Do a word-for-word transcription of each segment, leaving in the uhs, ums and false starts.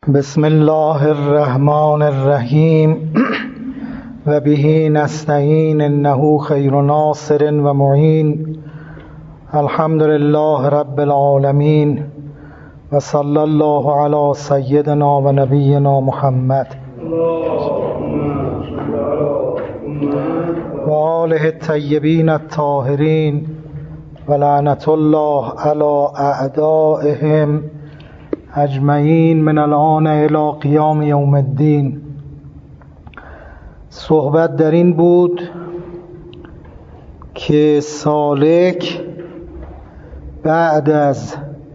بسم الله الرحمن الرحیم و به نستعین انه خیر ناصر و معین. الحمد لله رب العالمین و صلی الله علی سیدنا و نبینا محمد و آله الطیبین الطاهرین و لعنت الله علی اعدائهم اجمعین من الان الی قیام یوم الدین. صحبت در این بود که سالک بعد از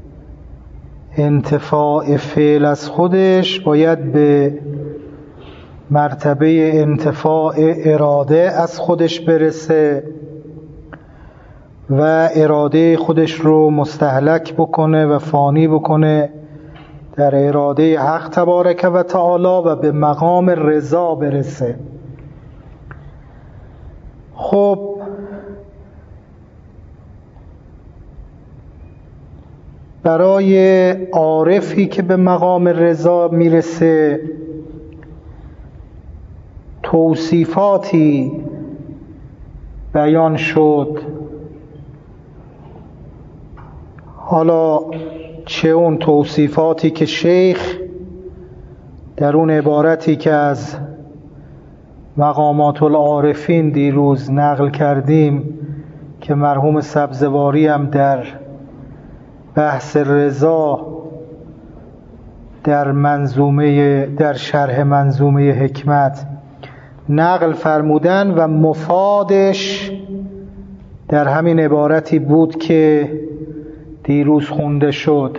انتفاع فعل از خودش باید به مرتبه انتفاع اراده از خودش برسه و اراده خودش رو مستهلک بکنه و فانی بکنه در اراده حق تبارک و تعالی و به مقام رضا برسه. خب برای عارفی که به مقام رضا میرسه توصیفاتی بیان شد. حالا چه اون توصیفاتی که شیخ در اون عبارتی که از مقامات العارفین دیروز نقل کردیم که مرحوم سبزواری هم در بحث رضا در منظومه در شرح منظومه حکمت نقل فرمودن و مفادش در همین عبارتی بود که دیروز خونده شد.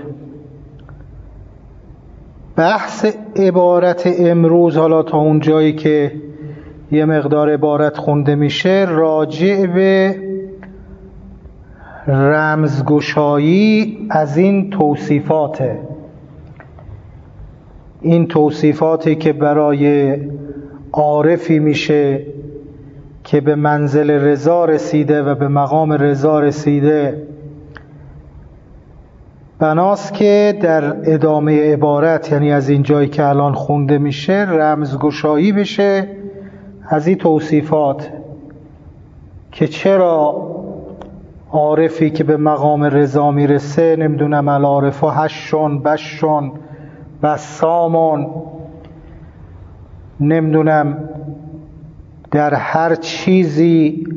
بحث عبارت امروز حالا تا اون جایی که یه مقدار عبارت خونده میشه راجع به رمزگشایی از این توصیفاته. این توصیفاتی که برای عارفی میشه که به منزل رضا رسیده و به مقام رضا رسیده، بناست که در ادامه عبارت یعنی از این جایی که الان خونده میشه رمزگشایی بشه از این توصیفات که چرا عارفی که به مقام رضا میرسه نمیدونم العارفا هشون بشون بسامون نمیدونم در هر چیزی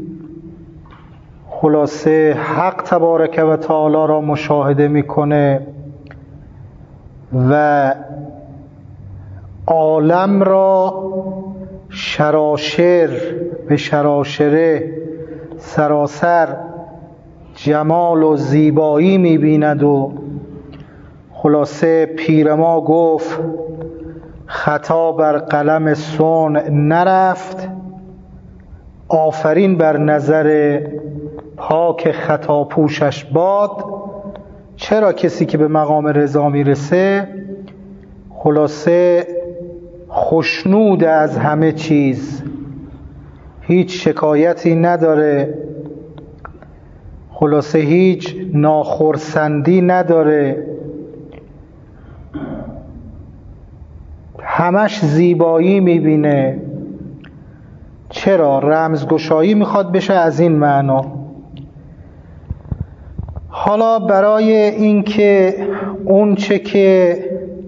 خلاصه حق تبارک و تعالی را مشاهده میکنه و عالم را شراشر به شراشره سراسر جمال و زیبایی میبیند و خلاصه پیر ما گفت خطا بر قلم صنع نرفت، آفرین بر نظر پاک خطا پوشش باد. چرا کسی که به مقام رضا میرسه خلاصه خوشنود از همه چیز، هیچ شکایتی نداره، خلاصه هیچ ناخرسندی نداره، همش زیبایی میبینه. چرا؟ رمزگشایی میخواد بشه از این معنا. حالا برای اینکه اون چه که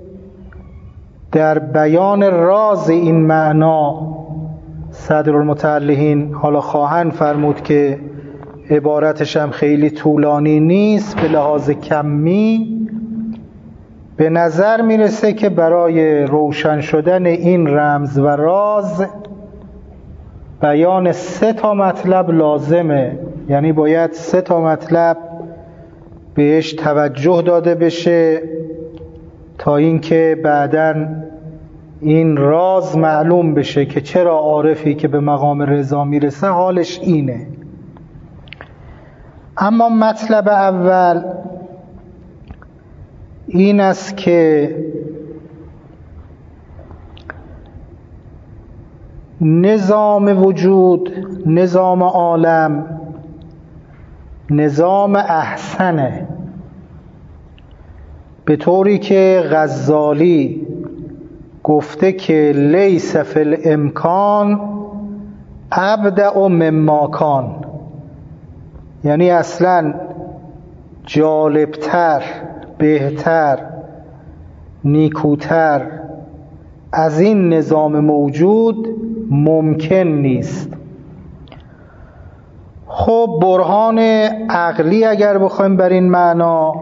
در بیان راز این معنا صدرالمتعلقین حالا خواهند فرمود که عبارتش هم خیلی طولانی نیست به لحاظ کمی، به نظر میرسه که برای روشن شدن این رمز و راز بیان سه تا مطلب لازمه. یعنی باید سه تا مطلب بهش توجه داده بشه تا اینکه بعداً این راز معلوم بشه که چرا عارفی که به مقام رضا میرسه حالش اینه. اما مطلب اول این است که نظام وجود، نظام عالم نظام احسنه، به طوری که غزالی گفته که لیس فی الامکان ابدع مما کان، یعنی اصلا جالبتر، بهتر، نیکوتر از این نظام موجود ممکن نیست. خب برهان عقلی اگر بخوایم بر این معنا،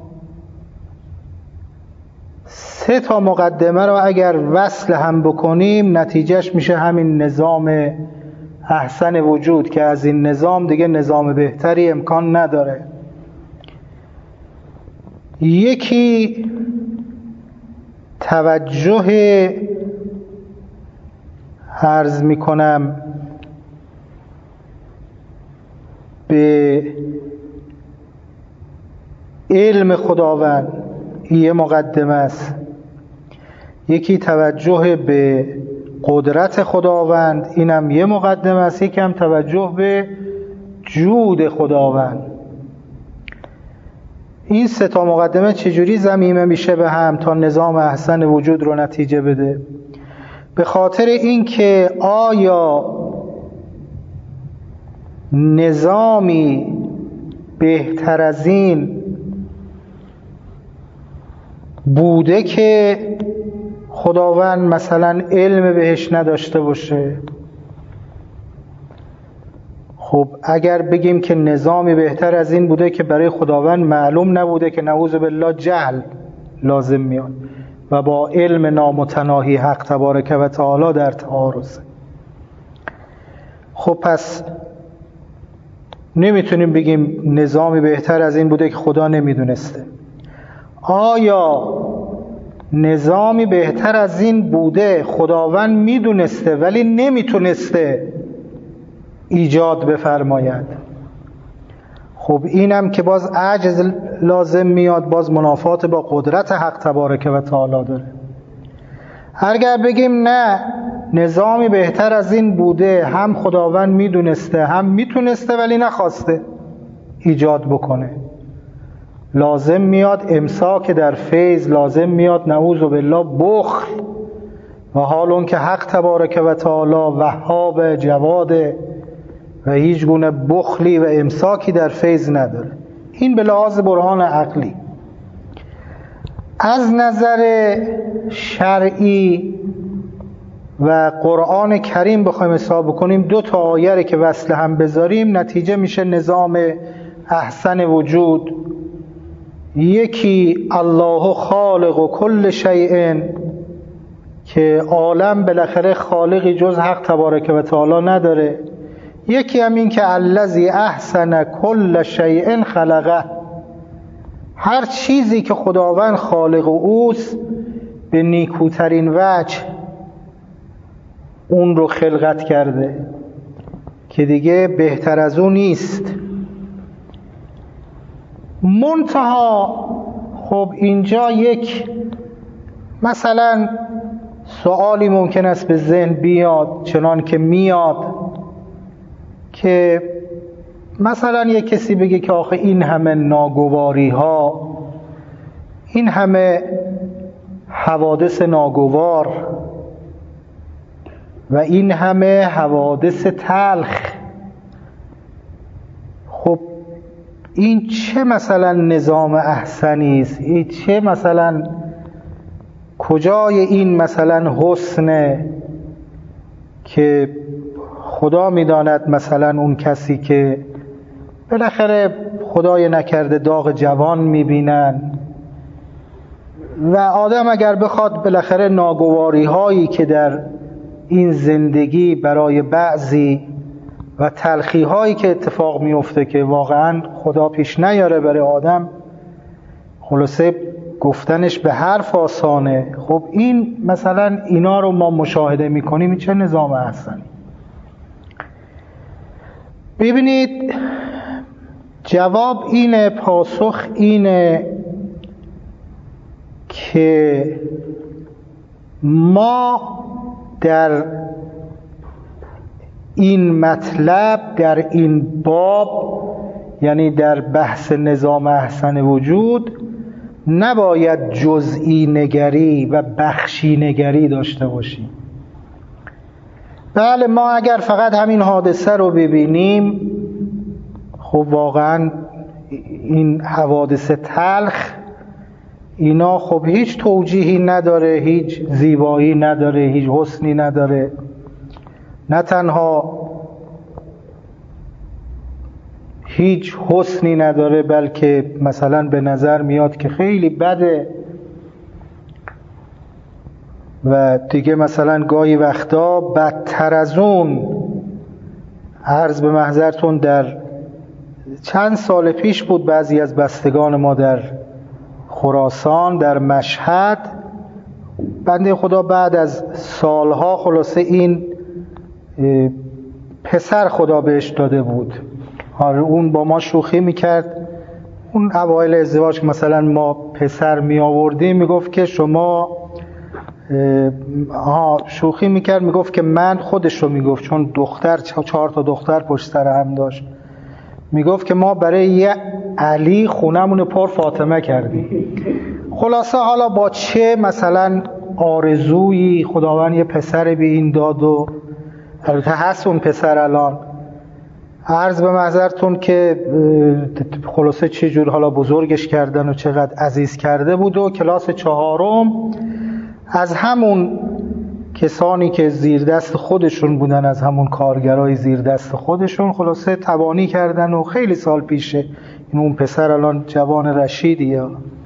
سه تا مقدمه رو اگر وصل هم بکنیم نتیجهش میشه همین نظام احسن وجود که از این نظام دیگه نظام بهتری امکان نداره. یکی توجه عرض میکنم به علم خداوند، یه مقدمه است. یکی توجه به قدرت خداوند، اینم یه مقدمه است. یکی هم توجه به جود خداوند. این سه تا مقدمه چجوری ضمیمه میشه به هم تا نظام احسن وجود رو نتیجه بده؟ به خاطر اینکه آیا نظامی بهتر از این بوده که خداوند مثلا علم بهش نداشته باشه؟ خب اگر بگیم که نظامی بهتر از این بوده که برای خداوند معلوم نبوده، که نعوذ بالله جهل لازم میاد و با علم نامتناهی حق تبارک و تعالی در تعارض. خب پس نمیتونیم بگیم نظامی بهتر از این بوده که خدا نمیدونسته. آیا نظامی بهتر از این بوده خداوند میدونسته ولی نمیتونسته ایجاد بفرماید؟ خب اینم که باز عجز لازم میاد، باز منافات با قدرت حق تبارک و تعالی داره. اگر بگیم نه نظامی بهتر از این بوده، هم خداوند میدونسته هم میتونسته ولی نخواسته ایجاد بکنه، لازم میاد امساک در فیض، لازم میاد نعوذ بالله بخل، و حال اون که حق تبارک و تعالی وهاب جواده و هیچ گونه بخلی و امساکی در فیض نداره. این به لحاظ برهان عقلی. از نظر شرعی و قرآن کریم بخوایم حساب بکنیم، دو تا آیه که وصل هم بذاریم نتیجه میشه نظام احسن وجود. یکی الله خالق و کل شیء، که عالم بالاخره خالقی جز حق تبارک و تعالی نداره. یکی هم این که الذی احسن کل شیء خلقه، هر چیزی که خداوند خالق و اوست به نیکوترین وجه اون رو خلقت کرده که دیگه بهتر از اون نیست. منتها خب اینجا یک مثلا سوالی ممکن است به ذهن بیاد، چنان که میاد که مثلا یک کسی بگه که آخه این همه ناگواری ها، این همه حوادث ناگوار و این همه حوادث تلخ، خب این چه مثلا نظام احسنی است؟ این چه مثلا کجای این مثلا حسنه که خدا میداند مثلا اون کسی که بالاخره خدای نکرده داغ جوان میبینن و آدم اگر بخواد بالاخره ناگواری هایی که در این زندگی برای بعضی و تلخی هایی که اتفاق میفته که واقعا خدا پیش نیاره برای آدم، خلاصه گفتنش به حرف آسانه. خب این مثلا اینا رو ما مشاهده میکنیم، این چه نظام احسنی؟ ببینید جواب اینه، پاسخ اینه که ما در این مطلب، در این باب، یعنی در بحث نظام احسن وجود، نباید جزئی نگری و بخشی نگری داشته باشیم. بله ما اگر فقط همین حادثه رو ببینیم، خب واقعا این حوادث تلخ اینا خب هیچ توجیهی نداره، هیچ زیبایی نداره، هیچ حسنی نداره. نه تنها هیچ حسنی نداره، بلکه مثلا به نظر میاد که خیلی بده. و دیگه مثلا گاهی وقتا بدتر از اون، عرض به محضرتون در چند سال پیش بود، بعضی از بستگان ما در خراسان در مشهد، بنده خدا بعد از سالها خلاصه این پسر خدا بهش داده بود. آره اون با ما شوخی میکرد، اون اوایل ازدواج که مثلا ما پسر می آوردیم میگفت که شما ها شوخی میکرد، میگفت که من خودش رو میگفت چون دختر چهار تا دختر پشت سر هم داشت، میگفت که ما برای یه علی خونمون پر فاطمه کردیم. خلاصه حالا با چه مثلا آرزویی خداوند یه پسر به این داد و البته هست اون پسر الان، عرض به محضرتون که خلاصه چه جور حالا بزرگش کردن و چقدر عزیز کرده بود. و کلاس چهارم از همون کسانی که زیر دست خودشون بودن، از همون کارگرای زیر دست خودشون خلاصه تبانی کردن و خیلی سال پیشه. این اون پسر الان جوان رشیدیه،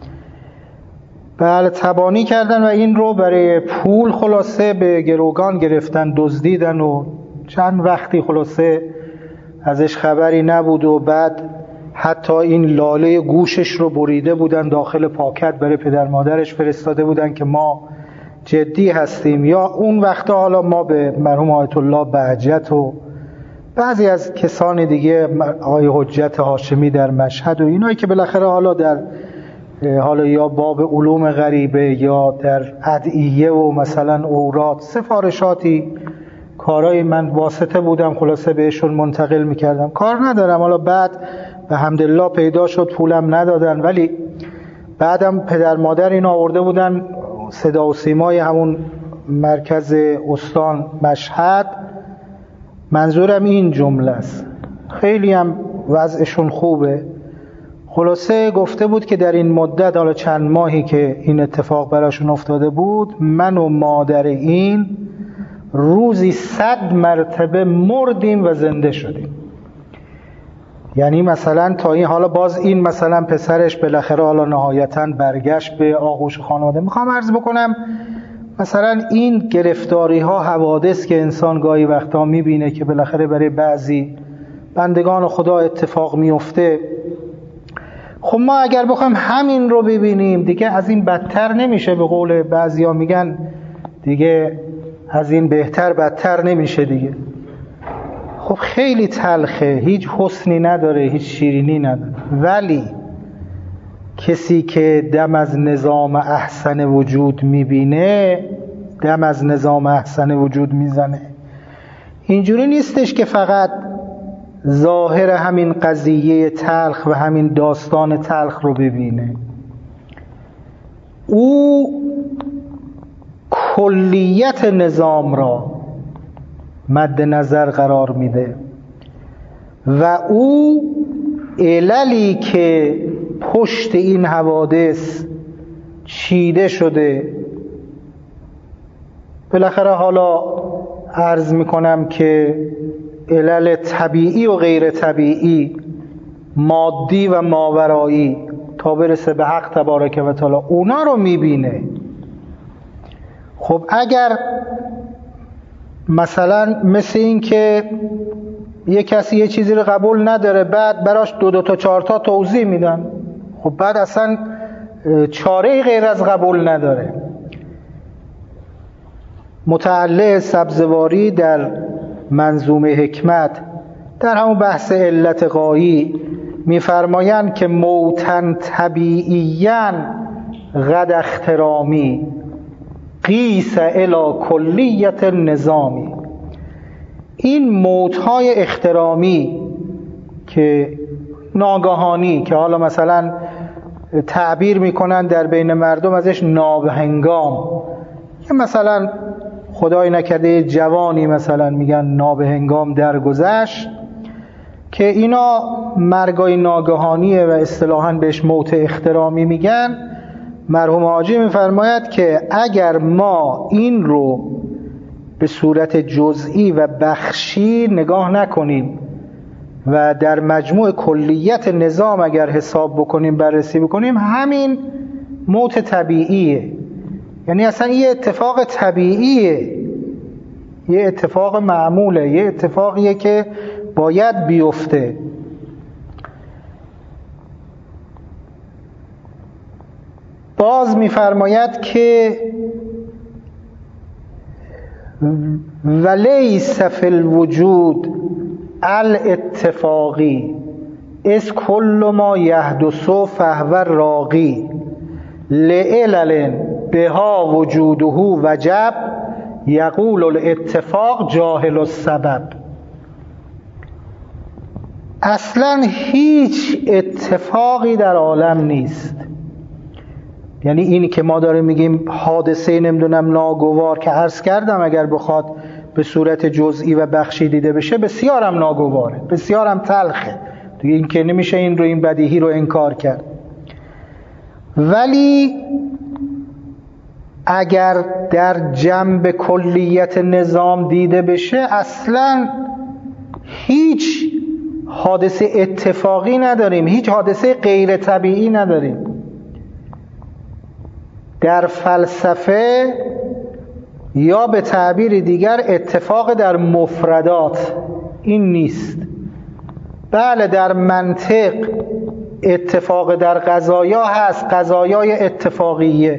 بله تبانی کردن و این رو برای پول خلاصه به گروگان گرفتن، دزدیدن و چند وقتی خلاصه ازش خبری نبود. و بعد حتی این لاله گوشش رو بریده بودن، داخل پاکت برای پدر مادرش فرستاده بودن که ما جدی هستیم. یا اون وقتا حالا ما به مرحوم آیت الله بهجت و بعضی از کسان دیگه، آقای حجت هاشمی در مشهد و اینایی که بالاخره حالا در حالا یا باب علوم غریبه یا در ادعیه و مثلا اوراد سفارشاتی کارای من واسطه بودم، خلاصه بهشون منتقل میکردم. کار ندارم، حالا بعد به حمدالله پیدا شد، پولم ندادن، ولی بعدم پدر مادر این آورده بودن صدا و سیمای همون مرکز استان مشهد. منظورم این جمله است، خیلی هم وضعشون خوبه. خلاصه گفته بود که در این مدت، حالا چند ماهی که این اتفاق براشون افتاده بود، من و مادر این روزی صد مرتبه مردیم و زنده شدیم. یعنی مثلا تا این حالا باز این مثلا پسرش بالاخره حالا نهایتاً برگشت به آغوش خانواده. میخوام عرض بکنم مثلا این گرفتاری ها، حوادث که انسان گاهی وقتا میبینه که بالاخره برای بعضی بندگان خدا اتفاق میفته، خب ما اگر بخوایم همین رو ببینیم دیگه از این بدتر نمیشه. به قول بعضیا میگن دیگه از این بهتر بدتر نمیشه دیگه. خب خیلی تلخه، هیچ حسنی نداره، هیچ شیرینی نداره. ولی کسی که دم از نظام احسن وجود میبینه، دم از نظام احسن وجود میزنه. اینجوری نیستش که فقط ظاهر همین قضیه تلخ و همین داستان تلخ رو ببینه، او کلیت نظام را مد نظر قرار میده و او عللی که پشت این حوادث چیده شده، بالاخره حالا عرض میکنم که علل طبیعی و غیر طبیعی، مادی و ماورایی، تا برسه به حق تبارک و تعالی، اونا رو میبینه. خب اگر مثلا مثل این که یه کسی یه چیزی رو قبول نداره، بعد براش دو دو تا چهار تا توضیح میدن، خب بعد اصلا چاره غیر از قبول نداره. متعلق سبزواری در منظومه حکمت در همون بحث علت غایی میفرمایند که موتن طبیعیاً غد اخترامی قیس الی کلیت نظامی. این موتهای اخترامی که ناگهانی، که حالا مثلا تعبیر میکنن در بین مردم ازش نابهنگام. که مثلا خدای نکرده جوانی مثلا میگن نابهنگام درگذشت، که اینا مرگای ناگهانیه و اصطلاحاً بهش موت احترامی میگن. مرحوم حاجی میفرماید که اگر ما این رو به صورت جزئی و بخشی نگاه نکنیم و در مجموع کلیت نظام اگر حساب بکنیم، بررسی بکنیم، همین موت طبیعیه. یعنی اصلا یه اتفاق طبیعیه، یه اتفاق معموله، یه اتفاقیه که باید بیفته. باز میفرماید که ولیس فی الوجود الاتفاقی از کل ما یحدث فهو راقی لعلل بها وجوده وجب یقول الاتفاق جاهل السبب. اصلا هیچ اتفاقی در عالم نیست. یعنی اینی که ما داریم میگیم حادثه نمیدونم ناگوار، که عرض کردم اگر بخواد به صورت جزئی و بخشی دیده بشه بسیارم ناگواره، بسیارم تلخه دیگه، این که نمیشه این رو، این بدیهی رو انکار کرد. ولی اگر در جنب کلیت نظام دیده بشه اصلا هیچ حادثه اتفاقی نداریم، هیچ حادثه غیر طبیعی نداریم. در فلسفه یا به تعبیر دیگر اتفاق در مفردات این نیست. بله در منطق اتفاق در قضایا هست، قضایای اتفاقیه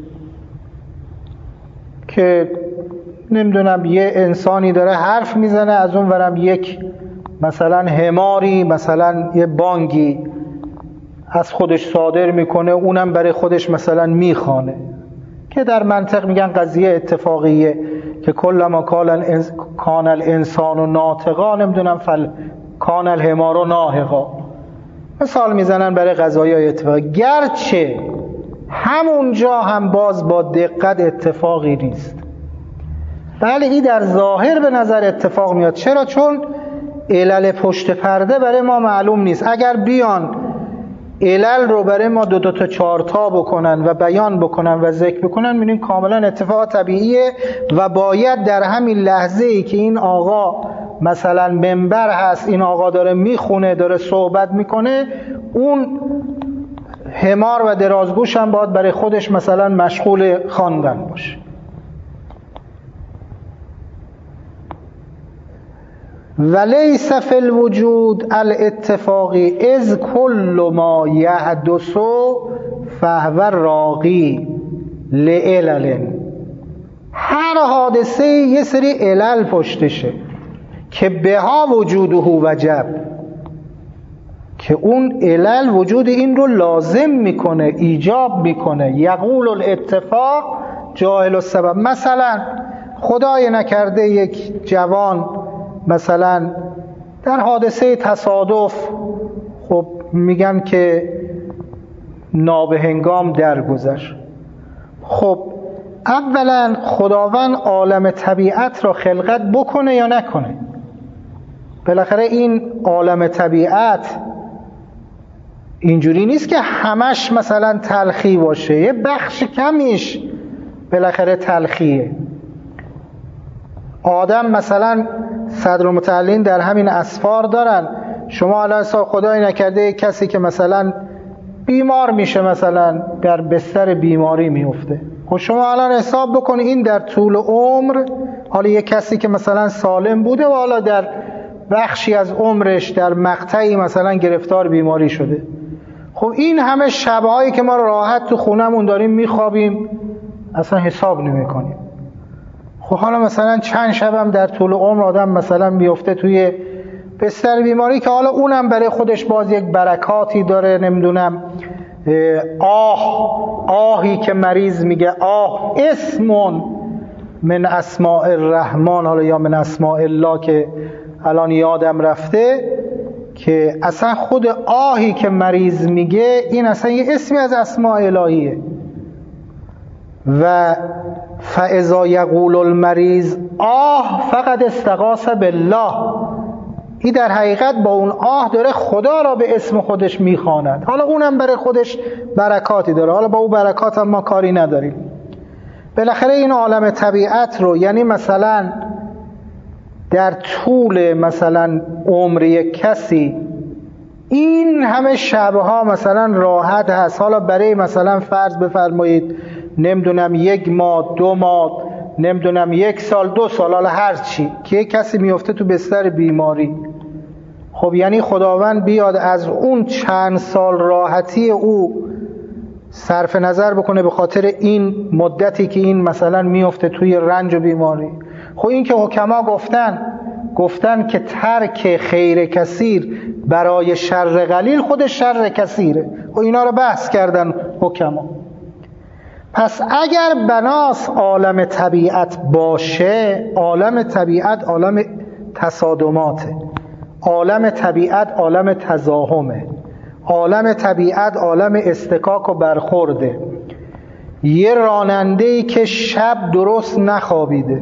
که نمیدونم یه انسانی داره حرف میزنه، از اون ورم یک مثلا حماری مثلا یه بانگی از خودش صادر میکنه، اونم برای خودش مثلا میخوانه، که در منطق میگن قضیه اتفاقیه که کلما کان الانسان و ناطقا نمیدونم فل کان الحمار و ناهقا، مثال میزنن برای قضایای اتفاقی. گرچه همونجا هم باز با دقت اتفاقی نیست. بله این در ظاهر به نظر اتفاق میاد. چرا؟ چون علل پشت پرده برای ما معلوم نیست. اگر بیان علل رو برای ما دو دو تا چهار تا بکنن و بیان بکنن و ذکر بکنن، می‌بینیم کاملا اتفاق طبیعیه و باید در همین لحظه ای که این آقا مثلا منبر هست، این آقا داره میخونه، داره صحبت میکنه، اون حمار و درازگوش هم باید برای خودش مثلا مشغول خواندن باشه. ولیس فی الوجود الاتفاقی از کل ما یحدث فهو راقی لعلل. هر حادثه یه سری علل پشتشه که بها وجوده وجب، که اون علل وجود این رو لازم میکنه، ایجاب میکنه. یقول الاتفاق جاهل السبب. مثلا خدای نکرده یک جوان مثلا در حادثه تصادف، خب میگن که نابهنگام درگذشت. خب اولا خداوند عالم طبیعت را خلقت بکنه یا نکنه؟ بالاخره این عالم طبیعت اینجوری نیست که همش مثلا تلخی باشه، یه بخش کمیش بالاخره تلخیه. آدم مثلا صدرالمتعلین در همین اسفار دارن. شما الان خدای نکرده کسی که مثلا بیمار میشه، مثلا در بستر بیماری میفته، خب شما الان حساب بکنید این در طول عمر، حالا یک کسی که مثلا سالم بوده و حالا در بخشی از عمرش در مقطعی مثلا گرفتار بیماری شده، خب این همه شبهایی که ما راحت تو خونمون داریم میخوابیم اصلا حساب نمی کنیم. خب حالا مثلا چند شبم در طول عمر آدم مثلا بیفته توی بستر بیماری که حالا اونم برای خودش باز یک برکاتی داره، نمیدونم آه آهی که مریض میگه آه اسمون من اسماء الرحمن، حالا یا من اسماء الله که الان یادم رفته، که اصلا خود آهی که مریض میگه این اصلا یه اسمی از اسماء الهیه. و فاذا یقول المریض آه فقد استغاث بالله، این در حقیقت با اون آه داره خدا را به اسم خودش میخواند. حالا اونم برای خودش برکاتی داره، حالا با اون برکات هم ما کاری نداریم. بالاخره این عالم طبیعت رو، یعنی مثلا در طول مثلا عمر یک کسی این همه شبها مثلا راحت هست، حالا برای مثلا فرض بفرمایید نمیدونم یک ماه دو ماه نمیدونم یک سال دو سال حالا هر چی که یک کسی میفته تو بستر بیماری، خب یعنی خداوند بیاد از اون چند سال راحتی او صرف نظر بکنه به خاطر این مدتی که این مثلا میفته توی رنج و بیماری. خب این که حکما گفتن گفتن که ترک خیر کثیر برای شر قلیل خودش شر کثیره، و اینا رو بحث کردن حکما. پس اگر بناس عالم طبیعت باشه، عالم طبیعت عالم تصادماته، عالم طبیعت عالم تزاحمه، عالم طبیعت عالم استکاک و برخورده. یه راننده‌ای که شب درست نخوابیده،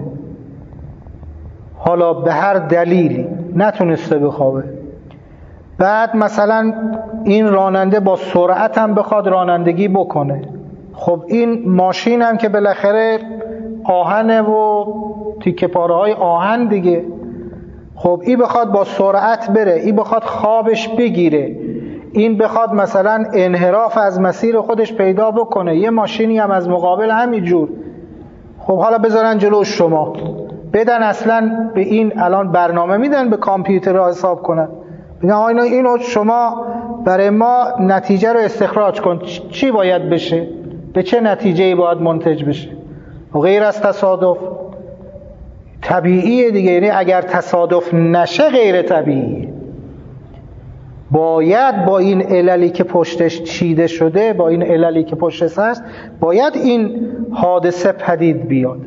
حالا به هر دلیلی نتونسته بخوابه، بعد مثلا این راننده با سرعت هم بخواد رانندگی بکنه، خب این ماشین هم که بالاخره آهنه و تیکه پاره های آهن دیگه، خب این بخواد با سرعت بره، این بخواد خوابش بگیره، این بخواد مثلا انحراف از مسیر خودش پیدا بکنه، یه ماشینی هم از مقابل همینجور، خب حالا بذارن جلو شما بدن اصلا به این الان برنامه میدن به کامپیوتر را حساب کنن، بگن آینا اینو شما برای ما نتیجه رو استخراج کن، چی باید بشه، به چه نتیجه‌ای باید منتج بشه، و غیر از تصادف. طبیعیه دیگه، یعنی اگر تصادف نشه غیر طبیعیه، باید با این عللی که پشتش چیده شده، با این عللی که پشتش هست، باید این حادثه پدید بیاد.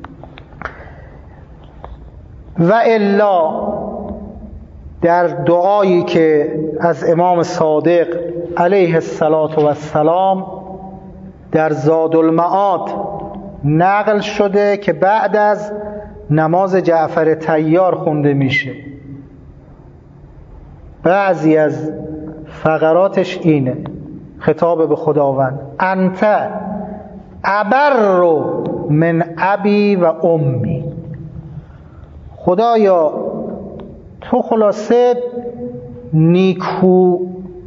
و الا در دعایی که از امام صادق علیه السلام در زادالمعاد نقل شده که بعد از نماز جعفر طیار خونده میشه، بعضی از فقراتش اینه، خطاب به خداوند: انت ابر من ابی و امی، خدایا تو خلاصه نیکو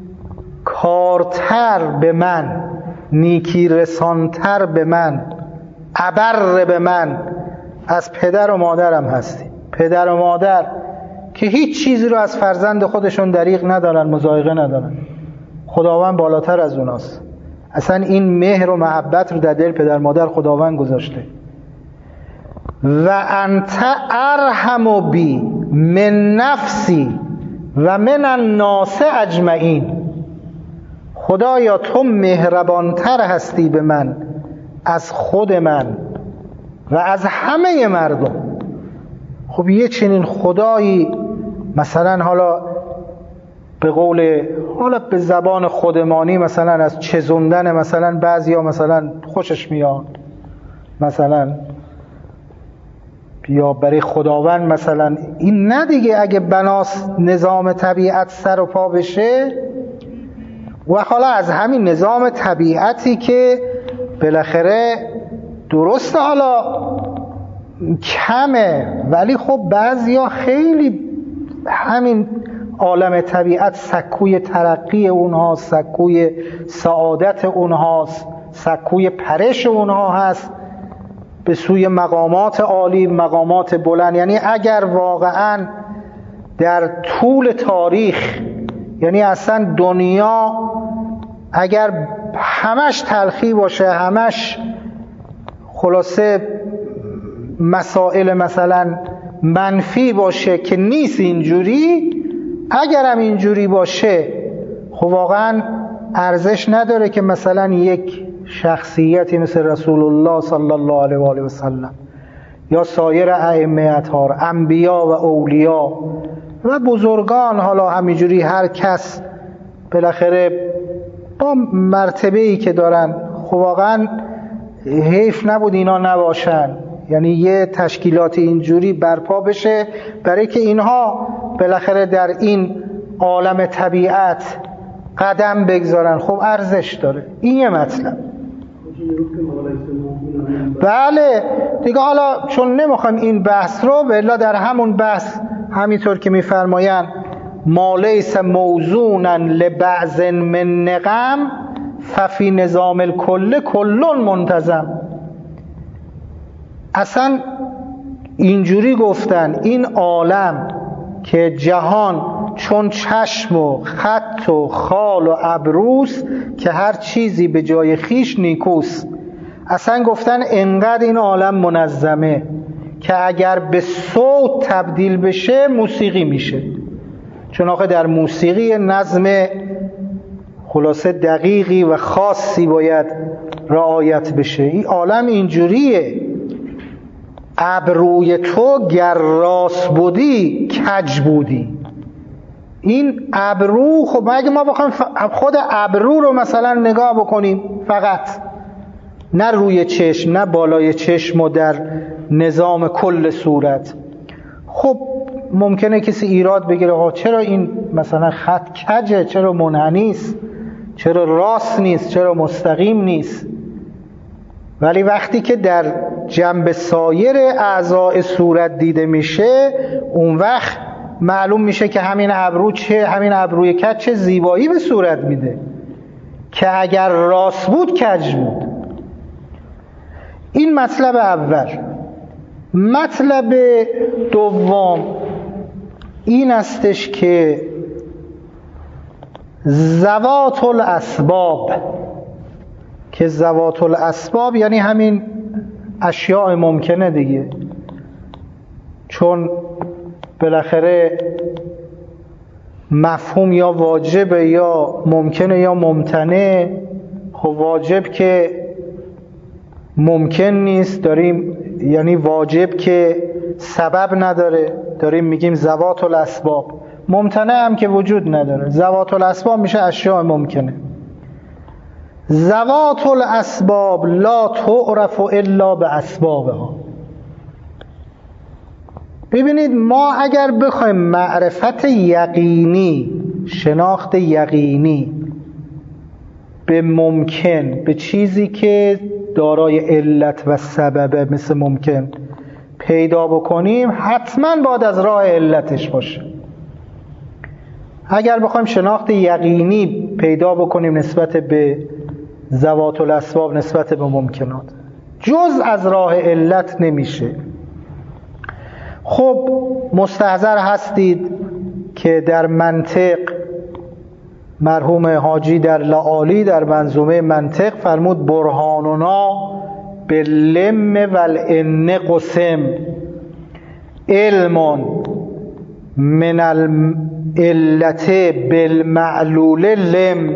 کارتر به من، نیکی رسانتر به من، ابر به من از پدر و مادرم هستی. پدر و مادر که هیچ چیزی رو از فرزند خودشون دریغ ندارن، مضایقه ندارن، خداوند بالاتر از اوناست. اصلا این مهر و محبت رو در دل پدر مادر خداوند گذاشته. و انت ارحم بی من نفسی و من الناس اجمعین، خدایا تو مهربانتر هستی به من از خود من و از همه مردم. خب یه چنین خدایی مثلا حالا به قول حالا به زبان خودمانی مثلا از چزوندن مثلا بعضیا مثلا خوشش میاد، مثلا یا برای خداوند مثلا این نه دیگه، اگه بناس نظام طبیعت سر و پا بشه، و حالا از همین نظام طبیعتی که بالاخره درسته حالا کمه، ولی خب بعضیا خیلی همین عالم طبیعت سکوی ترقی اونهاست، سکوی سعادت اونهاست، سکوی پرش اونها هست به سوی مقامات عالی، مقامات بلند. یعنی اگر واقعا در طول تاریخ، یعنی اصلا دنیا اگر همش تلخی باشه، همش خلاصه مسائل مثلا منفی باشه که نیست اینجوری، اگر هم اینجوری باشه خب واقعا ارزش نداره که مثلا یک شخصیتی مثل رسول الله صلی الله علیه و آله و سلم یا سایر ائمه اطهار، انبیا و اولیا و بزرگان حالا همینجوری هر کس بالاخره با مرتبه‌ای که دارن، خب واقعا حیف نبود اینا نباشن، یعنی یه تشکیلات اینجوری برپا بشه برای که اینها بالاخره در این عالم طبیعت قدم بگذارن. خب ارزش داره. این یه مطلب. بله دیگه، حالا چون نمیخوایم این بحث رو، بلا در همون بحث همینطور که میفرماین ما لیس موزونا لبعض من نقم ففی نظام الکل کل منتظم. اصلا اینجوری گفتن این عالم که جهان چون چشم و خط و خال و ابروست که هر چیزی به جای خیش نیکوست. اصلا گفتن انقدر این عالم منظمه که اگر به صوت تبدیل بشه موسیقی میشه، چون آخه در موسیقی نظم خلاصه دقیقی و خاصی باید رعایت بشه. این عالم اینجوریه، ابروی تو گر راست بودی کج بودی. این ابرو، خب اگه ما بخوایم خود ابرو رو مثلا نگاه بکنیم فقط، نه روی چشم نه بالای چشم و در نظام کل صورت، خب ممکنه کسی ایراد بگیره ها چرا این مثلا خط کجه، چرا منحنی است، چرا راست نیست، چرا مستقیم نیست. ولی وقتی که در جنب سایر اعضاء صورت دیده میشه، اون وقت معلوم میشه که همین ابرو چه، همین ابروی کج چه زیبایی به صورت میده که اگر راست بود کج بود. این مطلب اول. مطلب دوم این استش که ذوات الاسباب، که ذوات الاسباب یعنی همین اشیاء ممکنه دیگه، چون بالاخره مفهوم یا واجبه یا ممکنه یا ممتنع. خب واجب که ممکن نیست داریم، یعنی واجب که سبب نداره داریم میگیم ذوات الاسباب، ممتنع هم که وجود نداره. ذوات الاسباب میشه اشیاء ممکنه. ذوات الاسباب لا تعرف الا باسبابها. ببینید ما اگر بخوایم معرفت یقینی، شناخت یقینی به ممکن، به چیزی که دارای علت و سببه مثل ممکن پیدا بکنیم، حتما باید از راه علتش باشه. اگر بخوایم شناخت یقینی پیدا بکنیم نسبت به ذوات الاسباب، نسبت به ممکنات، جز از راه علت نمیشه. خب مستحضر هستید که در منطق مرحوم حاجی در لعالی در منظومه منطق فرمود برهاننا باللم والان قسم علم من العلت بالمعلول لم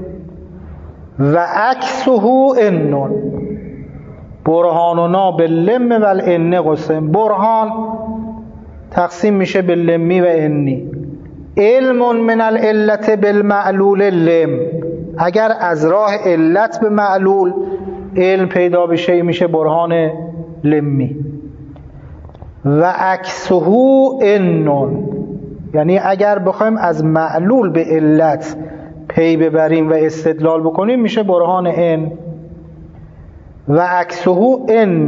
و عکسه ان. برهاننا باللم والان قسم. برهان تقسیم میشه به لمی و انی. علم من العلت بالمعلول لم، اگر از راه علت به معلول علم پیدا بشه میشه برهان لمی. و عکسه ان، یعنی اگر بخوایم از معلول به علت پی ببریم و استدلال بکنیم میشه برهان ان. و عکسه ان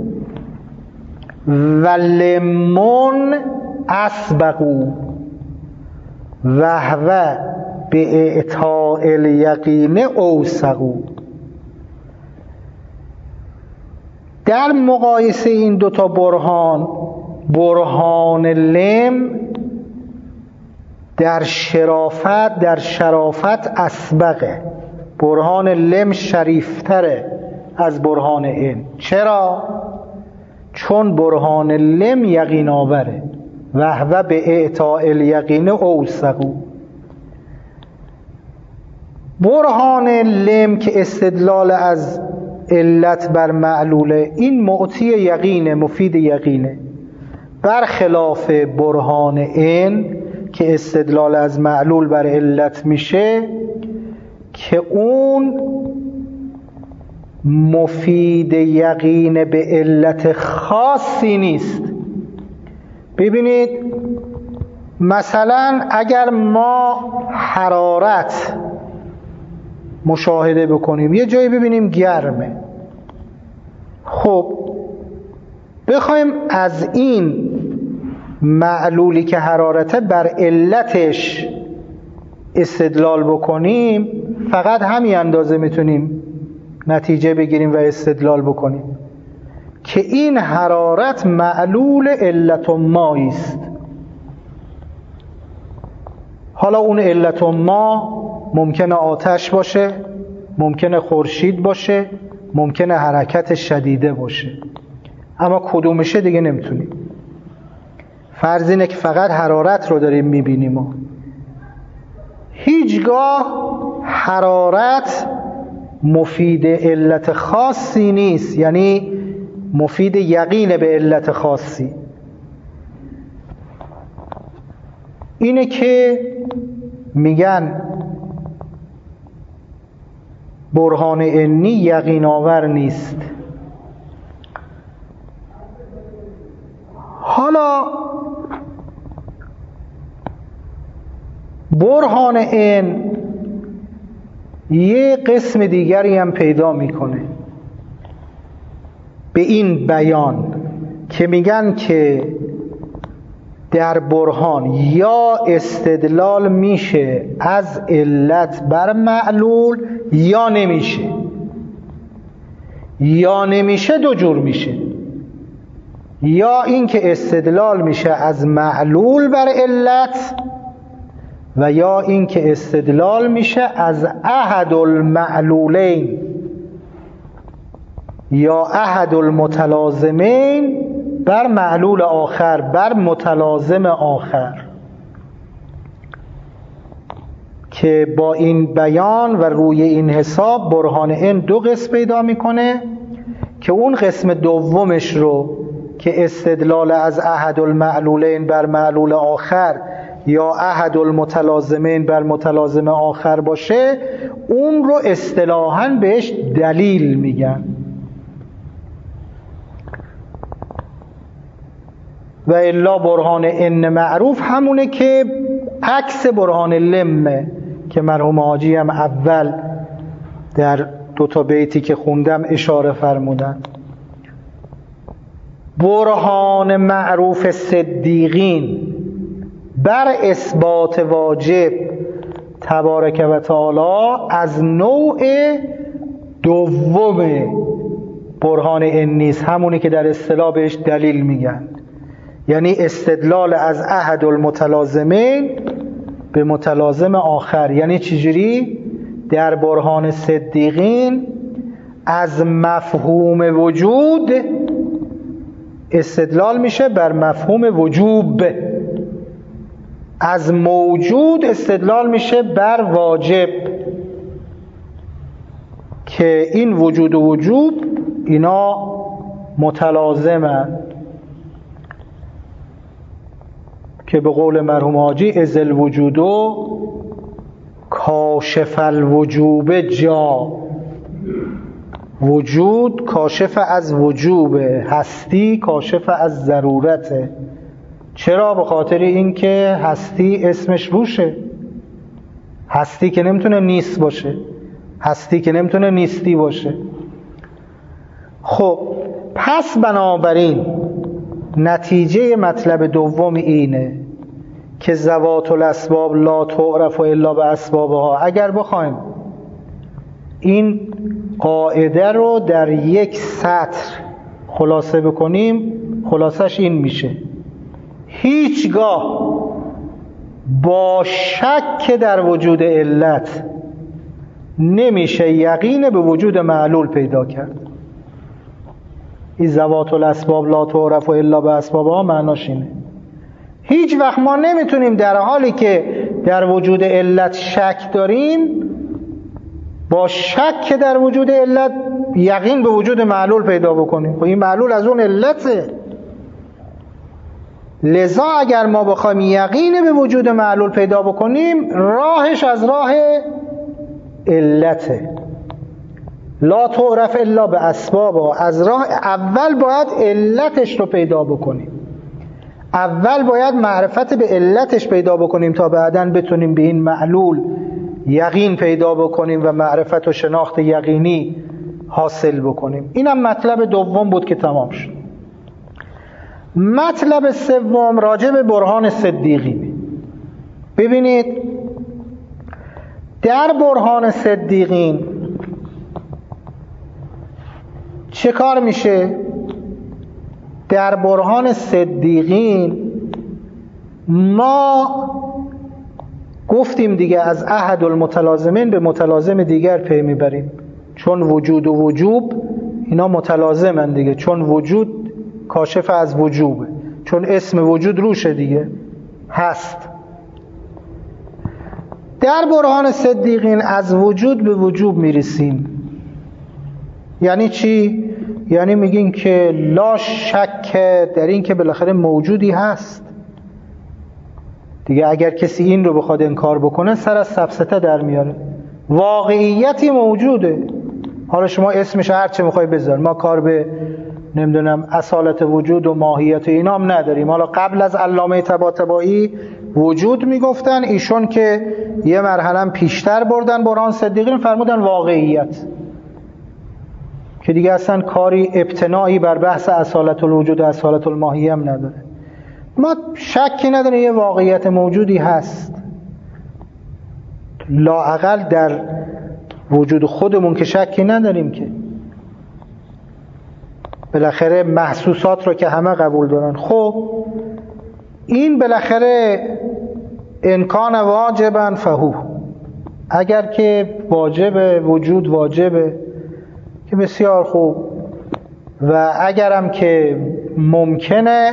و لمون اسبقو و هو به اعطاء الیقین اوثقو. در مقایسه این دوتا برهان، برهان لم در شرافت در شرافت اسبقه. برهان لم شریفتره از برهان این. چرا؟ چون برهان لم یقین آوره و هو به اعطاء الیقین اوثقو. برهان لم که استدلال از علت بر معلوله، این معطی یقینه، مفید یقینه، برخلاف برهان این که استدلال از معلول بر علت میشه که اون مفید یقین به علت خاصی نیست. ببینید مثلا اگر ما حرارت مشاهده بکنیم، یه جایی ببینیم گرمه، خب بخوایم از این معلولی که حرارته بر علتش استدلال بکنیم، فقط همین اندازه میتونیم نتیجه بگیریم و استدلال بکنیم که این حرارت معلول علت ما است. حالا اون علت ما ممکنه آتش باشه، ممکنه خورشید باشه، ممکنه حرکت شدیده باشه، اما کدومشه دیگه نمیتونیم. فرض اینه که فقط حرارت رو داریم میبینیم و هیچگاه حرارت مفید علت خاصی نیست، یعنی مفید یقین به علت خاصی. اینه که میگن برهان عنی یقین آور نیست. حالا برهان عین یه قسم دیگری هم پیدا میکنه به این بیان که میگن که در برهان یا استدلال میشه از علت بر معلول یا نمیشه. یا نمیشه دو جور میشه، یا این که استدلال میشه از معلول بر علت، و یا این که استدلال میشه از احد المعلولین یا احد المتلازمین بر معلول آخر، بر متلازم آخر، که با این بیان و روی این حساب برهان این دو قسم پیدا میکنه که اون قسم دومش رو که استدلال از احد المعلولین بر معلول آخر یا احد المتلازمین بر متلازم آخر باشه، اون رو اصطلاحاً بهش دلیل میگن. و الا برهان ان معروف همونه که عکس برهان لمه که مرحوم حاجی هم اول در دو تا بیتی که خوندم اشاره فرمودن. برهان معروف صدیقین بر اثبات واجب تبارک و تعالی از نوع دوم برهان انیس، همونی که در اصطلاح بهش دلیل میگن، یعنی استدلال از احد المتلازمین به متلازم آخر. یعنی چجوری؟ در برهان صدیقین از مفهوم وجود استدلال میشه بر مفهوم وجوب، از موجود استدلال میشه بر واجب، که این وجود و وجوب اینا متلازمن، که به قول مرحوم حاجی ازل وجودو کاشف الوجوب جا، وجود کاشف از وجوبه، هستی کاشف از ضرورته. چرا؟ به خاطر اینکه هستی اسمش روشه، هستی که نمیتونه نیست باشه، هستی که نمیتونه نیستی باشه. خب پس بنابراین نتیجه مطلب دوم اینه که ذوات الاسباب لا تعرف الا باسبابها. اگر بخوایم این قاعده رو در یک سطر خلاصه بکنیم، خلاصش این میشه: هیچگاه با شک در وجود علت نمیشه یقین به وجود معلول پیدا کرد. این ذوات الاسباب لا تعرف الا باسبابها معناش اینه. هیچ وقت ما نمیتونیم در حالی که در وجود علت شک داریم با شک در وجود علت یقین به وجود معلول پیدا بکنیم. خب این معلول از اون علته. لذا اگر ما بخوایم یقین به وجود معلول پیدا بکنیم، راهش از راه علته. لا تعرف الا به اسباب. از راه اول باید علتش رو پیدا بکنیم، اول باید معرفت به علتش پیدا بکنیم تا بعداً بتونیم به این معلول یقین پیدا بکنیم و معرفت و شناخت یقینی حاصل بکنیم. اینم مطلب دوم بود که تمام شد. مطلب سوم راجع به برهان صدیقین. ببینید در برهان صدیقین چه کار میشه؟ در برهان صدیقین ما گفتیم دیگه از احد المتلازمین به متلازم دیگر پی میبریم، چون وجود و وجوب اینا متلازمن دیگه، چون وجود کاشف از وجوبه، چون اسم وجود روشه دیگه هست. در برهان صدیقین از وجود به وجوب میرسیم. یعنی چی؟ یعنی میگین که لا شک در این که بالاخره موجودی هست دیگه. اگر کسی این رو بخواد انکار بکنه سر از سفسطه در میاره. واقعیتی موجوده، حالا شما اسمش هر چه میخوای بذار، ما کار به نمیدونم اصالت وجود و ماهیت اینا هم نداریم. حالا قبل از علامه طباطبایی وجود میگفتن، ایشون که یه مرحله پیشتر بردن برهان صدیقین فرمودن واقعیت، که دیگه اصلا کاری ابتنایی بر بحث اصالت الوجود و اصالت الماهیه هم نداره. ما شکی نداره یه واقعیت موجودی هست، لااقل در وجود خودمون که شکی نداریم که بالاخره محسوسات رو که همه قبول دارن. خب این بالاخره انکان واجبا فهو، اگر که واجبه، وجود واجبه که بسیار خوب، و اگرم که ممکنه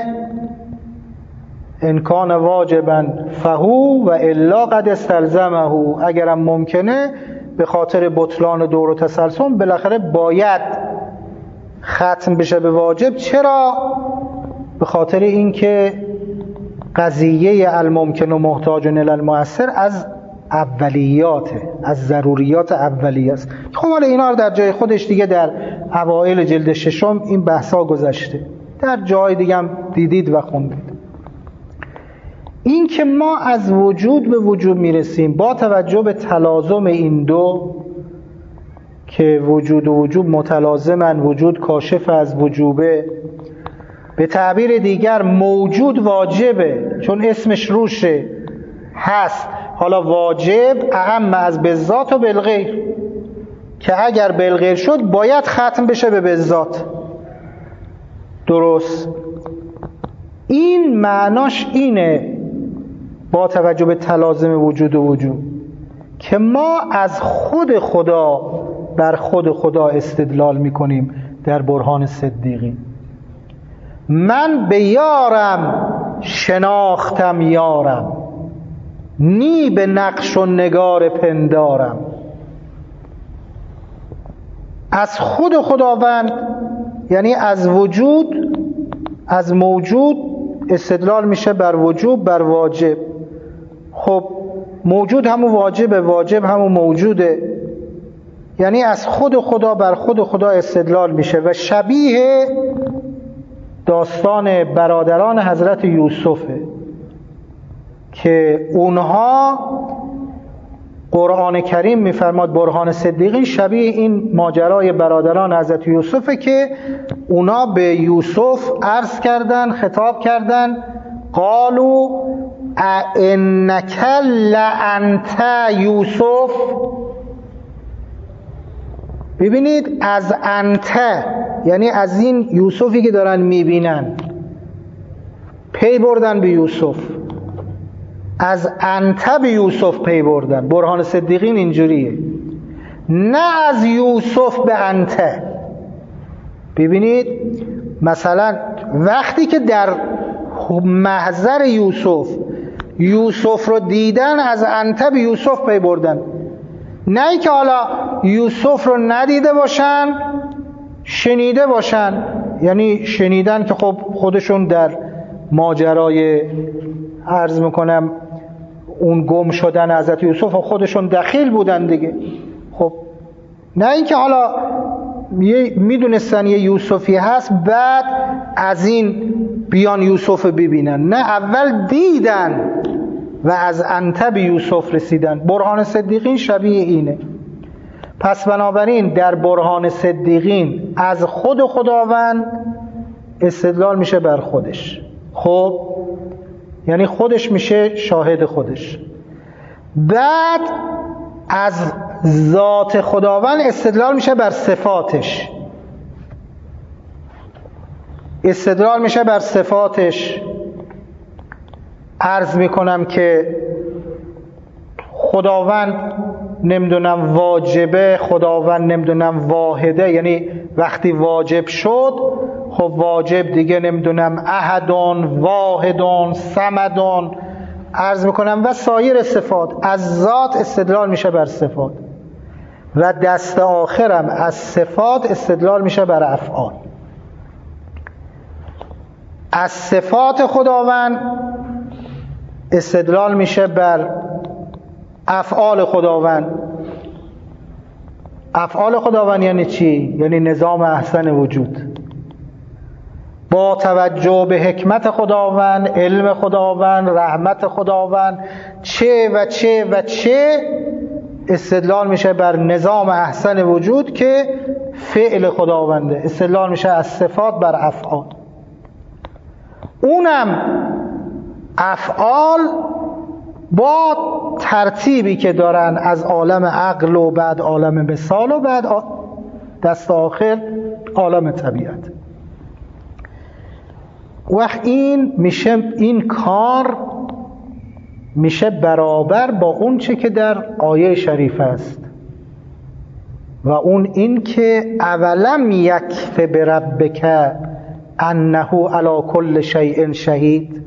انکان واجبا فهو و الا قد استلزمه، اگرم ممکنه به خاطر بطلان دور و تسلسل بالاخره باید ختم بشه به واجب. چرا؟ به خاطر اینکه قضیه الممکن و محتاج الی المؤثر از اولیاته، از ضروریات اولیه است. خب حالا اینا رو در جای خودش دیگه در اوایل جلد ششم این بحثا گذشته، در جای دیگه هم دیدید و خوندید. این که ما از وجود به وجود میرسیم با توجه به تلازم این دو، که وجود و وجود متلازمن، وجود کاشف از وجوبه، به تعبیر دیگر موجود واجبه چون اسمش روشه هست. حالا واجب اهم از بالذات و بالغیر، که اگر بالغیر شد باید ختم بشه به بالذات. درست؟ این معناش اینه با توجه به تلازم وجود و وجود که ما از خود خدا بر خود خدا استدلال میکنیم در برهان صدیقین. من به یارم شناختم یارم، نی به نقش و نگار پندارم. از خود خداوند یعنی از وجود، از موجود استدلال میشه بر وجوب، بر واجب. خب موجود همون واجبه، واجب همون موجوده، یعنی از خود خدا بر خود خدا استدلال میشه. و شبیه داستان برادران حضرت یوسفه که اونها قرآن کریم میفرماد برهان صدیقین شبیه این ماجرای برادران حضرت یوسفه که اونا به یوسف عرض کردن، خطاب کردن، قالوا ائنک لانت یوسف. ببینید از انت یعنی از این یوسفی که دارن میبینن پی بردن به یوسف، از انت به یوسف پی بردن. برهان صدیقین اینجوریه، نه از یوسف به انت. ببینید مثلا وقتی که در محضر یوسف یوسف رو دیدن از انت به یوسف پی بردن، نه ای که حالا یوسف رو ندیده باشن شنیده باشن. یعنی شنیدن که خب خودشون در ماجرای عرض میکنم اون گم شدن حضرت یوسف و خودشون دخیل بودن دیگه. خب نه اینکه حالا میدونستن یه یوسفی هست بعد از این بیان یوسف ببینن، نه اول دیدن و از انتب یوسف رسیدن. برهان صدیقین شبیه اینه. پس بنابراین در برهان صدیقین از خود خداوند استدلال میشه بر خودش. خب یعنی خودش میشه شاهد خودش. بعد از ذات خداوند استدلال میشه بر صفاتش، استدلال میشه بر صفاتش. عرض میکنم که خداوند نمیدونم واجبه، خداوند نمیدونم واحده، یعنی وقتی واجب شد خب واجب دیگه نمیدونم احدون، واحدون، صمدون، عرض میکنم و سایر صفات. از ذات استدلال میشه بر صفات و دست آخرم از صفات استدلال میشه بر افعال. از صفات خداوند استدلال میشه بر افعال خداوند. افعال خداوند یعنی چی؟ یعنی نظام احسن وجود. با توجه به حکمت خداوند، علم خداوند، رحمت خداوند، چه و چه و چه استدلال میشه بر نظام احسن وجود که فعل خداونده. استدلال میشه از صفات بر افعال. اونم افعال با ترتیبی که دارن از عالم عقل و بعد عالم مثال و بعد دست آخر عالم طبیعت. وقت این میشه، این کار میشه برابر با اون چه که در آیه شریف است و اون این که اولم یکف بربک انه علی کل شیء شهید.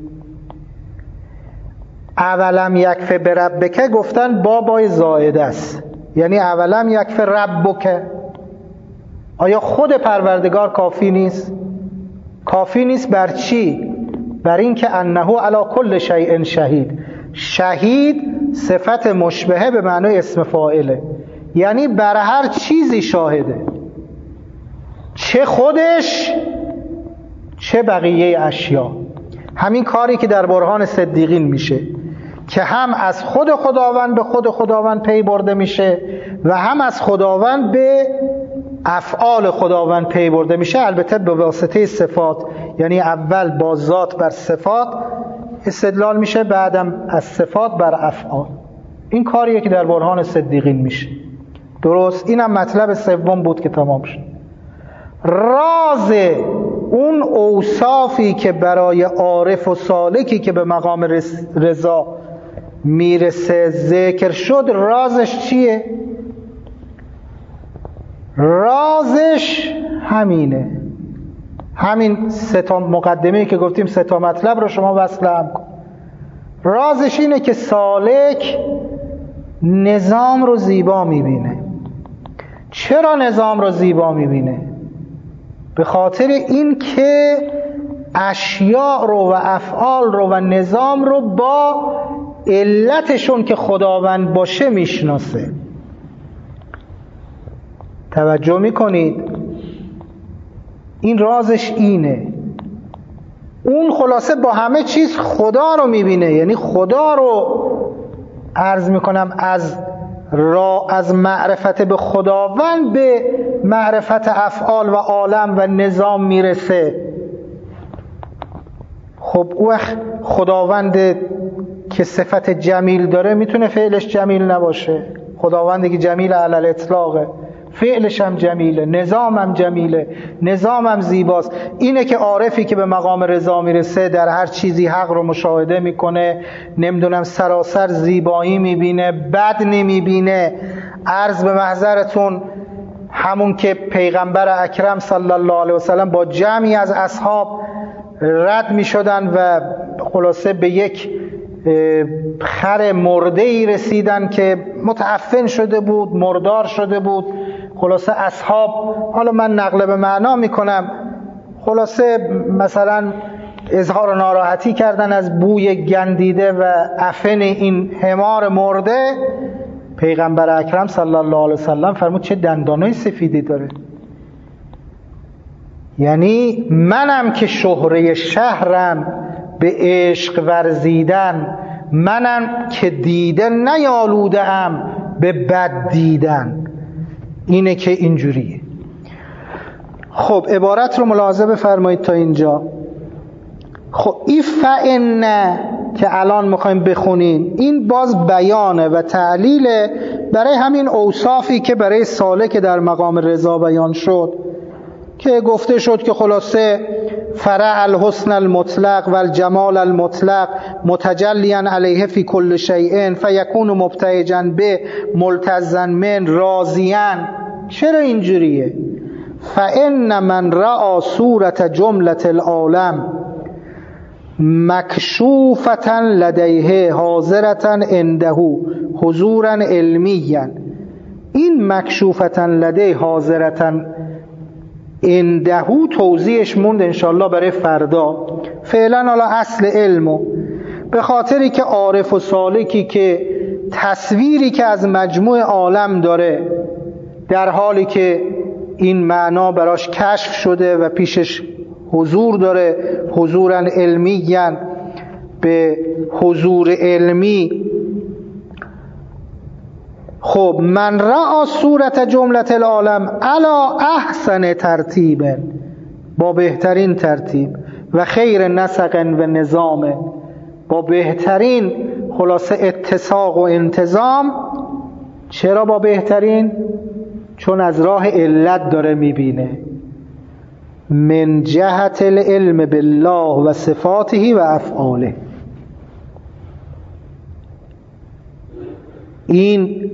اولم یکف بربک گفتن بابای زائده است، یعنی اولم یکف ربک. آیا خود پروردگار کافی نیست؟ کافی نیست بر چی؟ بر این که انه علی کل شیء شهید. شهید صفت مشبهه به معنای اسم فاعله، یعنی بر هر چیزی شاهده، چه خودش چه بقیه اشیا. همین کاری که در برهان صدیقین میشه که هم از خود خداوند به خود خداوند پی برده میشه و هم از خداوند به افعال خداوند پی برده میشه، البته به واسطه صفات. یعنی اول با ذات بر صفات استدلال میشه، بعدم از صفات بر افعال. این کاریه که در برهان صدیقین میشه. درست؟ اینم مطلب سوم بود که تمام شد. راز اون اوصافی که برای عارف و سالکی که به مقام رضا میرسه ذکر شد، رازش چیه؟ رازش همینه، همین سه تا مقدمه‌ای که گفتیم، سه تا مطلب رو شما وصل هم کن. رازش اینه که سالک نظام رو زیبا میبینه. چرا نظام رو زیبا میبینه؟ به خاطر این که اشیاء رو و افعال رو و نظام رو با علتشون که خداوند باشه میشناسه. توجه میکنید؟ این رازش اینه. اون خلاصه با همه چیز خدا رو میبینه، یعنی خدا رو عرض میکنم از را از معرفت به خداوند به معرفت افعال و عالم و نظام میرسه. خب او خداوند که صفت جمیل داره میتونه فعلش جمیل نباشه؟ خداوندی که جمیل علی الاطلاقه، فعلش هم جمیله، نظام هم جمیله، نظام هم زیباست. اینه که عارفی که به مقام رضا میرسه در هر چیزی حق رو مشاهده میکنه، نمیدونم سراسر زیبایی میبینه، بد نمیبینه. عرض به محضرتون همون که پیغمبر اکرم صلی الله علیه وسلم با جمعی از اصحاب رد میشدن و خلاصه به یک خر مرده ای رسیدن که متعفن شده بود، مردار شده بود. خلاصه اصحاب، حالا من نقل به معنا میکنم، خلاصه مثلا اظهار ناراحتی کردن از بوی گندیده و عفن این حمار مرده، پیغمبر اکرم صلی الله علیه وسلم فرمود چه دندانای سفیدی داره. یعنی منم که شهره شهرم به عشق ورزیدن، منم که دیده نیالوده ام به بد دیدن. اینه که اینجوریه. خب عبارت رو ملاحظه بفرمایید تا اینجا. خب این فإن که الان میخوایم بخونیم، این باز بیانه و تعلیله برای همین اوصافی که برای سالک در مقام رضا بیان شد، که گفته شد که خلاصه فرع الحسن المطلق و الجمال المطلق متجلیا علیه فی کل شیء فیکون مبتهجا به ملتزا من راضیا. چرا اینجوریه؟ فإن من رأى صورت جملة العالم مکشوفة لدیه حاضرة عنده حضورا علمیا. این مکشوفة لدیه حاضرة اندهو توضیحش موند انشالله برای فردا. فعلا حالا اصل علمو به خاطری که عارف و سالکی که تصویری که از مجموع عالم داره، در حالی که این معنا براش کشف شده و پیشش حضور داره، حضورا علمیاً، به حضور علمی. خب من رأى صورت جملة العالم علی احسن ترتیب، با بهترین ترتیب، و خیر نسق و نظام، با بهترین خلاصه اتساق و انتظام. چرا با بهترین؟ چون از راه علت داره میبینه. من جهت العلم بالله و صفاته و افعاله. این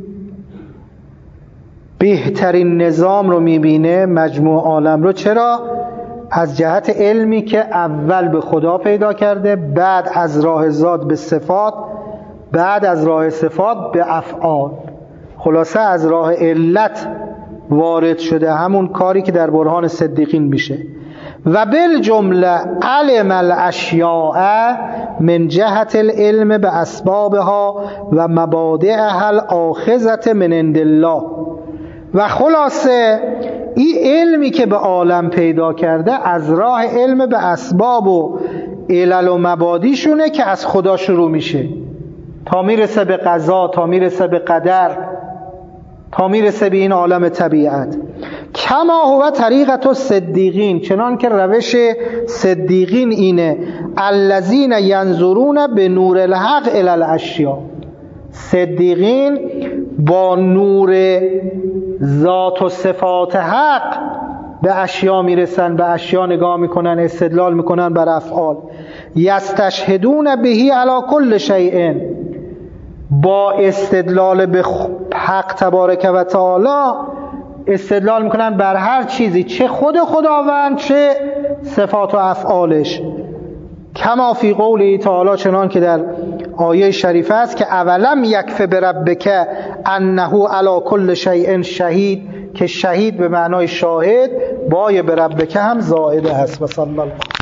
بهترین نظام رو میبینه، مجموع عالم رو. چرا؟ از جهت علمی که اول به خدا پیدا کرده، بعد از راه ذات به صفات، بعد از راه صفات به افعال. خلاصه از راه علت وارد شده، همون کاری که در برهان صدیقین میشه. و بالجمله علم الاشیاء من جهت العلم به اسبابها و مبادئها الاخذة من عند الله. و خلاصه این علمی که به عالم پیدا کرده از راه علم به اسباب و علل و مبادیشونه که از خدا شروع میشه، تا میرسه به قضا، تا میرسه به قدر، تا میرسه به این عالم طبیعت. کما هو طریقت الصدیقین، چنان که روش صدیقین اینه، الذین ینظرون به نور الحق الی الاشیاء. صدیقین با نور ذات و صفات حق به اشیا میرسن، به اشیا نگاه میکنن، استدلال میکنن بر افعال. یستشهدون بهی علی کل شیء، با استدلال به حق تبارک و تعالی استدلال میکنن بر هر چیزی، چه خود خداوند چه صفات و افعالش. کما فی قوله تعالی، چنان که در آیه شریفه است که اولم یکف بربک انه علی کل شیء شهید، که شهید به معنای شاهد، بای بربک هم زائده هست. و صلی الله